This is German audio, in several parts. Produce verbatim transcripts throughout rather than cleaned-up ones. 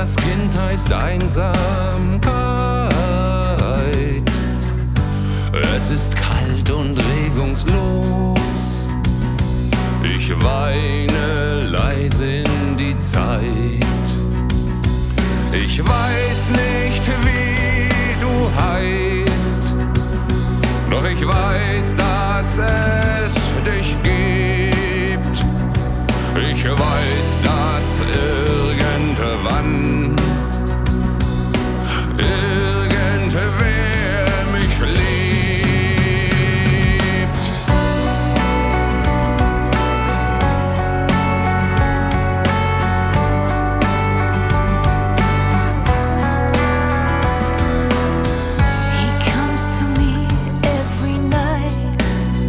Das Kind heißt Einsamkeit. Es ist kalt und regungslos. Ich weine leise in die Zeit. Ich weiß nicht, wie du heißt, doch ich weiß, dass es dich gibt. Ich weiß, dass irgendwann irgendwer mich liebt. He comes to me every night.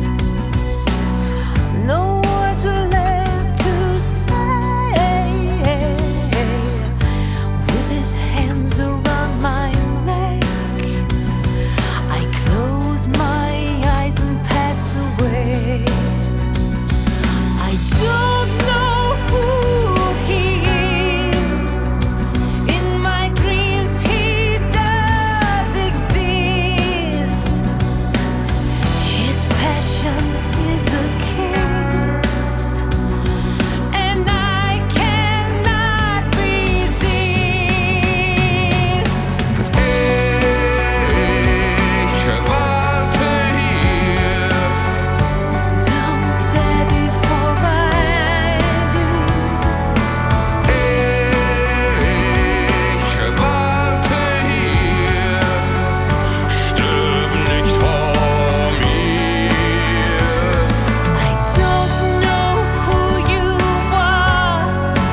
No words are left to say. With his hands around my neck, I close my eyes and pass away. I don't know who he is. In my dreams he does exist. His passion is a kiss, and I cannot resist. Ich warte hier. Don't say before I do. Ich warte hier. Stirb nicht vor mir. I don't know who you are.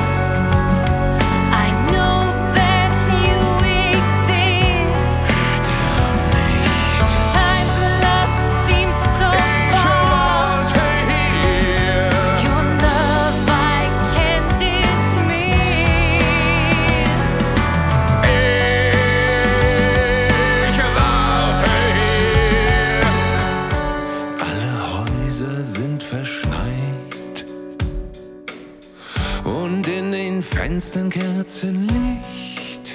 I know that you exist. Sometimes love seems so Ich far. warte hier. Your love I can't dismiss. Ich warte hier. Alle Häuser sind verschneit und in den Fenstern Kerzenlicht.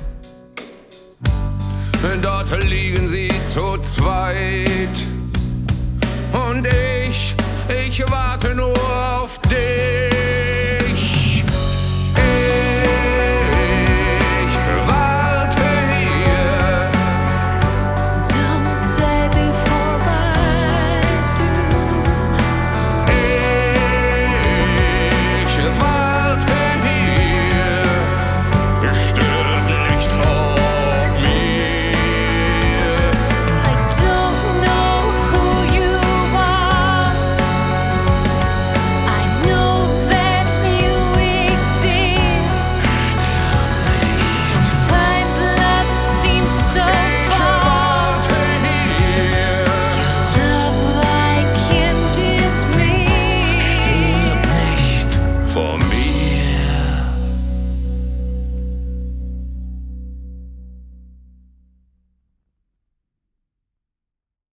Dort liegen sie zu zweit und ich, ich warte nur auf dich.